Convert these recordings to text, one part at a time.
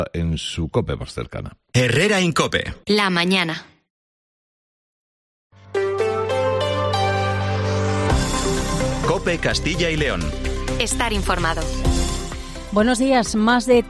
en su COPE más cercana. Herrera en COPE. La mañana. COPE Castilla y León. Estar informado. Buenos días. Más de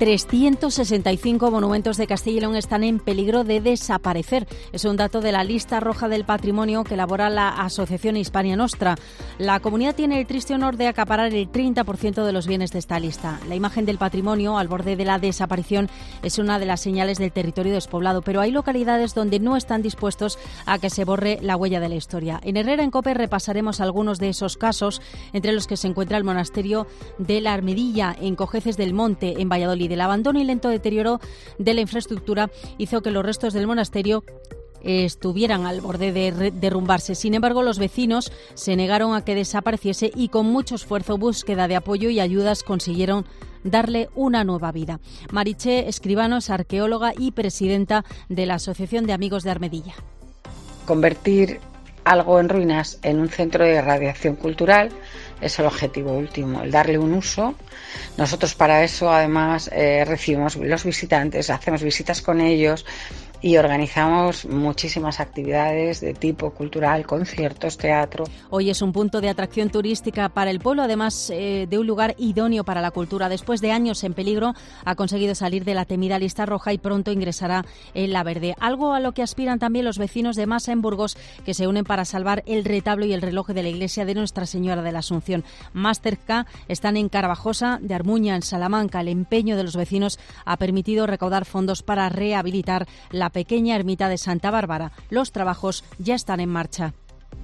365 monumentos de Castilla y León están en peligro de desaparecer. Es un dato de la lista roja del patrimonio que elabora la Asociación Hispania Nostra. La comunidad tiene el triste honor de acaparar el 30% de los bienes de esta lista. La imagen del patrimonio al borde de la desaparición es una de las señales del territorio despoblado, pero hay localidades donde no están dispuestos a que se borre la huella de la historia. En Herrera en COPE repasaremos algunos de esos casos, entre los que se encuentra el monasterio de la Armedilla en Cojeces del Monte, en Valladolid. El abandono y lento deterioro de la infraestructura hizo que los restos del monasterio estuvieran al borde de derrumbarse. Sin embargo, los vecinos se negaron a que desapareciese y con mucho esfuerzo, búsqueda de apoyo y ayudas consiguieron darle una nueva vida. Mariché Escribano es arqueóloga y presidenta de la Asociación de Amigos de Armedilla. Convertir algo en ruinas en un centro de radiación cultural es el objetivo último, el darle un uso. Nosotros para eso además recibimos los visitantes, hacemos visitas con ellos y organizamos muchísimas actividades de tipo cultural, conciertos, teatro. Hoy es un punto de atracción turística para el pueblo, además de un lugar idóneo para la cultura. Después de años en peligro, ha conseguido salir de la temida lista roja y pronto ingresará en la verde. Algo a lo que aspiran también los vecinos de Masa en Burgos, que se unen para salvar el retablo y el reloj de la iglesia de Nuestra Señora de la Asunción. Más cerca están en Carvajosa de Armuña, en Salamanca. El empeño de los vecinos ha permitido recaudar fondos para rehabilitar la pequeña ermita de Santa Bárbara. Los trabajos ya están en marcha.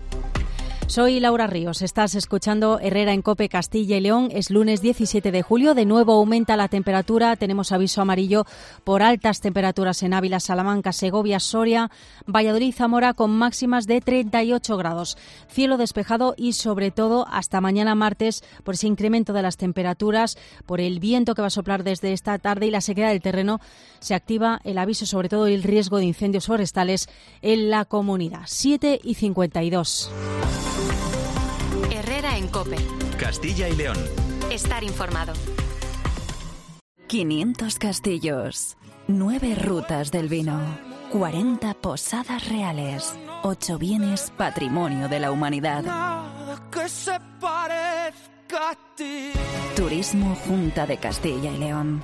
Soy Laura Ríos, estás escuchando Herrera en COPE Castilla y León. Es lunes 17 de julio, de nuevo aumenta la temperatura, tenemos aviso amarillo por altas temperaturas en Ávila, Salamanca, Segovia, Soria, Valladolid, Zamora, con máximas de 38 grados. Cielo despejado y sobre todo hasta mañana martes por ese incremento de las temperaturas, por el viento que va a soplar desde esta tarde y la sequedad del terreno, se activa el aviso, sobre todo el riesgo de incendios forestales en la comunidad. 7:52. Herrera en COPE. Castilla y León. Estar informado. 500 castillos, 9 rutas del vino, 40 posadas reales, 8 bienes patrimonio de la humanidad. Turismo Junta de Castilla y León.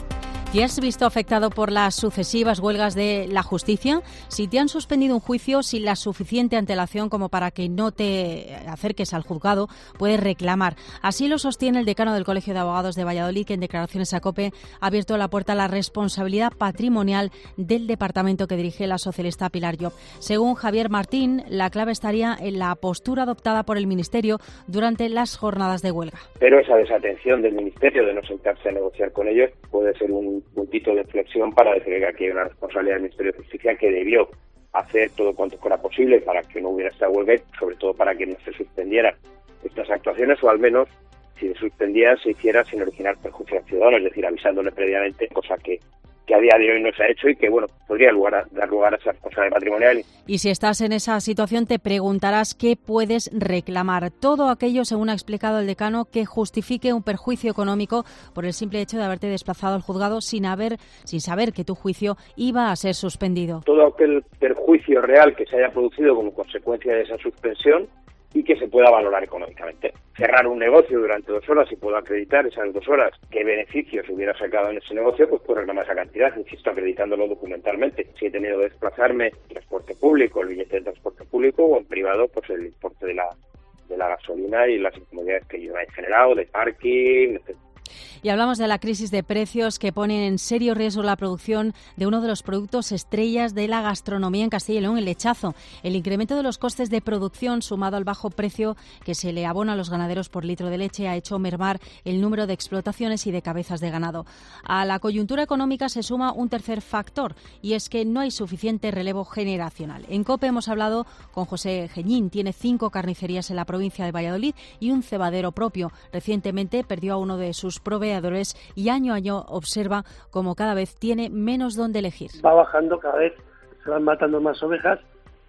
¿Te has visto afectado por las sucesivas huelgas de la justicia? Si te han suspendido un juicio sin la suficiente antelación como para que no te acerques al juzgado, puedes reclamar. Así lo sostiene el decano del Colegio de Abogados de Valladolid, que en declaraciones a COPE ha abierto la puerta a la responsabilidad patrimonial del departamento que dirige la socialista Pilar Llop. Según Javier Martín, la clave estaría en la postura adoptada por el Ministerio durante las jornadas de huelga. Pero esa desatención del Ministerio de no sentarse a negociar con ellos puede ser un puntito de inflexión para decir que aquí hay una responsabilidad del Ministerio de Justicia, que debió hacer todo cuanto fuera posible para que no hubiera esta huelga y sobre todo para que no se suspendieran estas actuaciones, o al menos si se suspendían se hiciera sin originar perjuicio al ciudadano, es decir, avisándole previamente, cosa que a día de hoy no se ha hecho y que, bueno, podría dar lugar a esa responsabilidad patrimonial. Y si estás en esa situación, te preguntarás qué puedes reclamar. Todo aquello, según ha explicado el decano, que justifique un perjuicio económico por el simple hecho de haberte desplazado al juzgado sin saber que tu juicio iba a ser suspendido. Todo aquel perjuicio real que se haya producido como consecuencia de esa suspensión y que se pueda valorar económicamente. Cerrar un negocio durante 2 horas y puedo acreditar esas 2 horas qué beneficios hubiera sacado en ese negocio, pues puedo reclamar esa cantidad, insisto, acreditándolo documentalmente. Si he tenido que desplazarme en transporte público, el billete de transporte público, o en privado, pues el importe de la gasolina y las incomodidades que yo he generado, de parking, etc. Y hablamos de la crisis de precios que pone en serio riesgo la producción de uno de los productos estrellas de la gastronomía en Castilla y León, el lechazo. El incremento de los costes de producción, sumado al bajo precio que se le abona a los ganaderos por litro de leche, ha hecho mermar el número de explotaciones y de cabezas de ganado. A la coyuntura económica se suma un tercer factor, y es que no hay suficiente relevo generacional. En COPE hemos hablado con José Geñín. Tiene 5 carnicerías en la provincia de Valladolid y un cebadero propio. Recientemente perdió a uno de sus proveedores y año a año observa como cada vez tiene menos donde elegir. Va bajando, cada vez se van matando más ovejas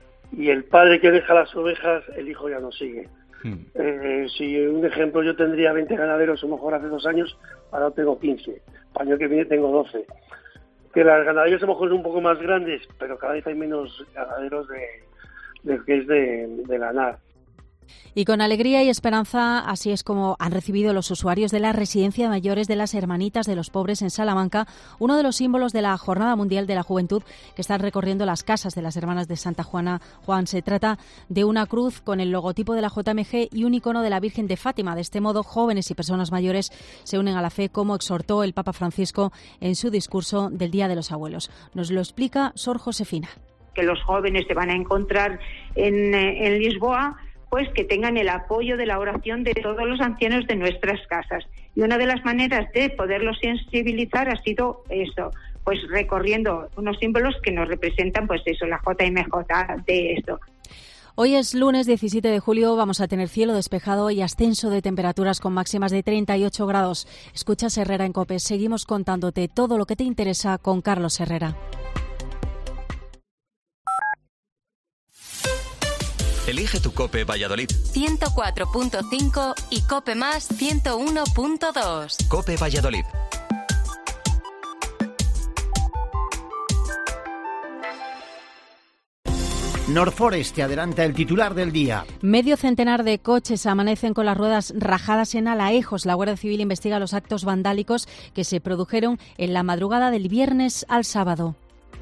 y el padre que deja las ovejas, el hijo ya no sigue. Si un ejemplo, yo tendría 20 ganaderos a lo mejor hace 2 años, ahora tengo 15, para el año que viene tengo 12. que las ganaderías a lo mejor son un poco más grandes, pero cada vez hay menos ganaderos de ganar. Y con alegría y esperanza, así es como han recibido los usuarios de la Residencia de Mayores de las Hermanitas de los Pobres en Salamanca, uno de los símbolos de la Jornada Mundial de la Juventud que están recorriendo las casas de las Hermanas de Santa Juana. Juan, se trata de una cruz con el logotipo de la JMG y un icono de la Virgen de Fátima. De este modo, jóvenes y personas mayores se unen a la fe, como exhortó el Papa Francisco en su discurso del Día de los Abuelos. Nos lo explica Sor Josefina. Que los jóvenes se van a encontrar en Lisboa, pues que tengan el apoyo de la oración de todos los ancianos de nuestras casas. Y una de las maneras de poderlos sensibilizar ha sido eso, pues recorriendo unos símbolos que nos representan, pues eso, la JMJ de esto. Hoy es lunes 17 de julio, vamos a tener cielo despejado y ascenso de temperaturas con máximas de 38 grados. Escuchas Herrera en COPE, seguimos contándote todo lo que te interesa con Carlos Herrera. Elige tu COPE Valladolid. 104.5 y COPE Más 101.2. COPE Valladolid. Norforest te adelanta el titular del día. Medio centenar de coches amanecen con las ruedas rajadas en Alaejos. La Guardia Civil investiga los actos vandálicos que se produjeron en la madrugada del viernes al sábado.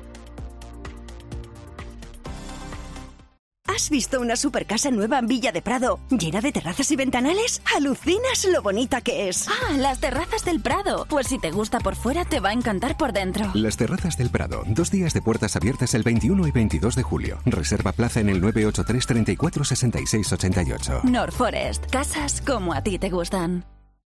¿Has visto una supercasa nueva en Villa de Prado, llena de terrazas y ventanales? ¡Alucinas lo bonita que es! ¡Ah, las terrazas del Prado! Pues si te gusta por fuera, te va a encantar por dentro. Las terrazas del Prado. 2 días de puertas abiertas el 21 y 22 de julio. Reserva plaza en el 983 34 66 88. Norforest. Casas como a ti te gustan.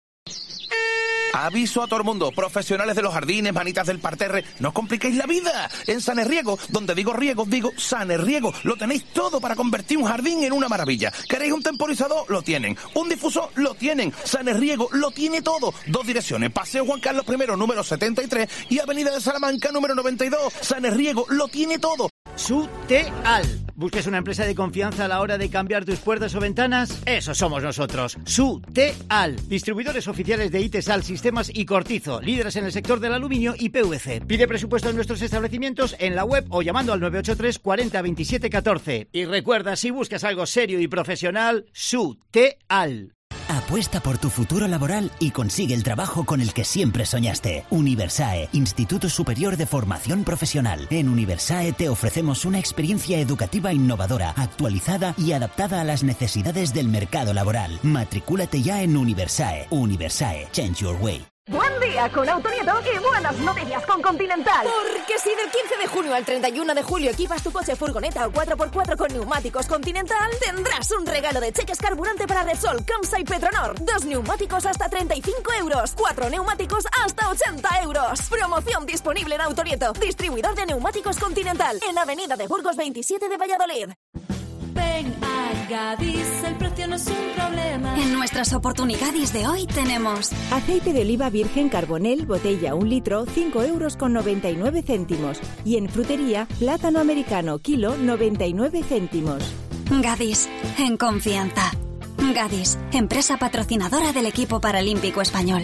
Aviso a todo el mundo, profesionales de los jardines, manitas del parterre, no os compliquéis la vida. En Sanerriego, donde digo riego, digo Sanerriego, lo tenéis todo para convertir un jardín en una maravilla. ¿Queréis un temporizador? Lo tienen. ¿Un difusor? Lo tienen. Sanerriego lo tiene todo. 2 direcciones, Paseo Juan Carlos I, número 73 y Avenida de Salamanca, número 92. Sanerriego lo tiene todo. Suteal. ¿Buscas una empresa de confianza a la hora de cambiar tus puertas o ventanas? Eso somos nosotros. Suteal. Distribuidores oficiales de Itesal, Sistemas y Cortizo. Líderes en el sector del aluminio y PVC. Pide presupuesto en nuestros establecimientos en la web o llamando al 983 40 27 14. Y recuerda, si buscas algo serio y profesional, Suteal. Apuesta por tu futuro laboral y consigue el trabajo con el que siempre soñaste. Universae, Instituto Superior de Formación Profesional. En Universae te ofrecemos una experiencia educativa innovadora, actualizada y adaptada a las necesidades del mercado laboral. Matricúlate ya en Universae. Universae, change your way. Buen día con Autonieto y buenas noticias con Continental. Porque si del 15 de junio al 31 de julio equipas tu coche furgoneta o 4x4 con neumáticos Continental, tendrás un regalo de cheques carburante para Repsol, Camsa y Petronor. 2 neumáticos hasta 35 euros. 4 neumáticos hasta 80 euros. Promoción disponible en Autonieto. Distribuidor de neumáticos Continental. En Avenida de Burgos 27 de Valladolid. Ven a Gadis, el precio no es un problema. En nuestras oportunidades de hoy tenemos aceite de oliva virgen Carbonel, botella 1 litro, 5,99 €. Y en frutería, plátano americano, kilo, 99 céntimos. Gadis, en confianza. Gadis, empresa patrocinadora del equipo paralímpico español.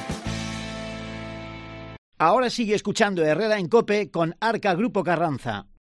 Ahora sigue escuchando Herrera en COPE con Arca Grupo Carranza.